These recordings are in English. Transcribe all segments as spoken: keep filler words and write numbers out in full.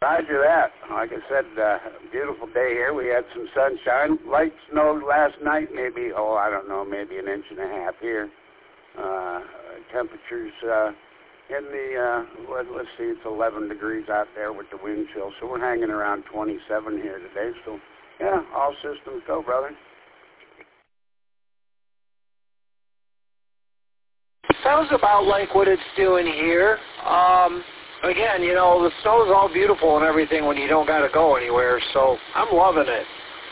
Roger that. Like I said, uh, beautiful day here. We had some sunshine. Light snowed last night, maybe, oh, I don't know, maybe an inch and a half here. Uh, temperatures uh, in the, uh, let, let's see, it's eleven degrees out there with the wind chill. So we're hanging around twenty-seven here today. So, yeah, all systems go, brother. Sounds about like what it's doing here. Um... Again, you know, the snow's all beautiful and everything when you don't got to go anywhere, so I'm loving it.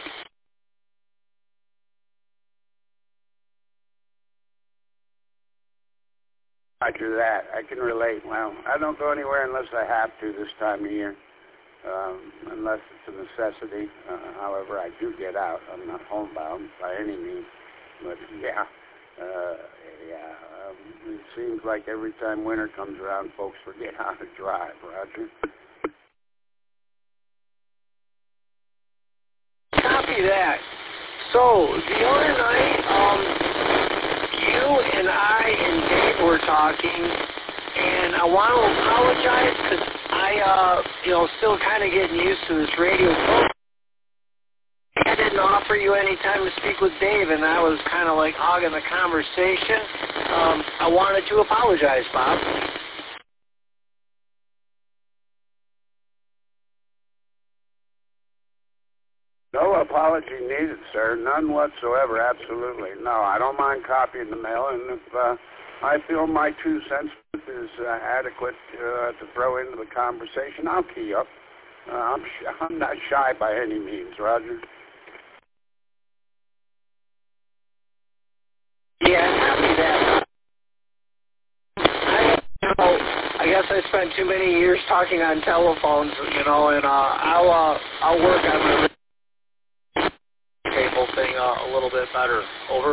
Roger that. I can relate. Well, I don't go anywhere unless I have to this time of year, um, unless it's a necessity. Uh, however, I do get out. I'm not homebound by any means, but yeah, uh, yeah. Um, it seems like every time winter comes around, folks forget how to drive, Roger. Copy that. So, the other night, um, you and I and Dave were talking, and I want to apologize because I, uh, you know, still kind of getting used to this radio program. I didn't offer you any time to speak with Dave, and I was kind of like hogging the conversation. Um, I wanted to apologize, Bob. No apology needed, sir. None whatsoever. Absolutely. No, I don't mind copying the mail, and if uh, I feel my two cents is uh, adequate uh, to throw into the conversation, I'll key up. Uh, I'm, sh- I'm not shy by any means, Roger. Yeah, happy that. I, you know, I guess I spent too many years talking on telephones, you know, and uh, I'll uh, I'll work on my cable thing uh, a little bit better. Over.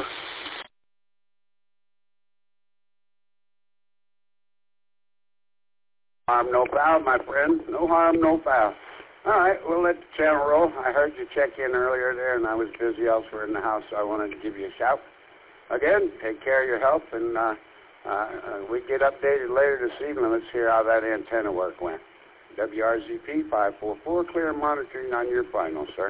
Harm, no foul, my friend. No harm, no foul. All right, we'll let the channel roll. I heard you check in earlier there, and I was busy elsewhere in the house, so I wanted to give you a shout. Again, take care of your health, and uh, uh, we get updated later this evening. Let's hear how that antenna work went. W R Z P five four four, clear monitoring on your final, sir.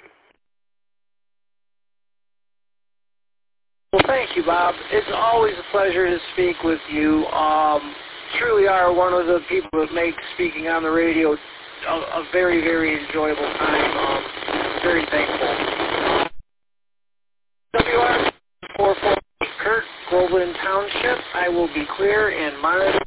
Well, thank you, Bob. It's always a pleasure to speak with you. Um, truly are one of the people that make speaking on the radio a, a very, very enjoyable time. Um, very thankful. W R four four, Kurt, Groveland Township. I will be clear and monitor.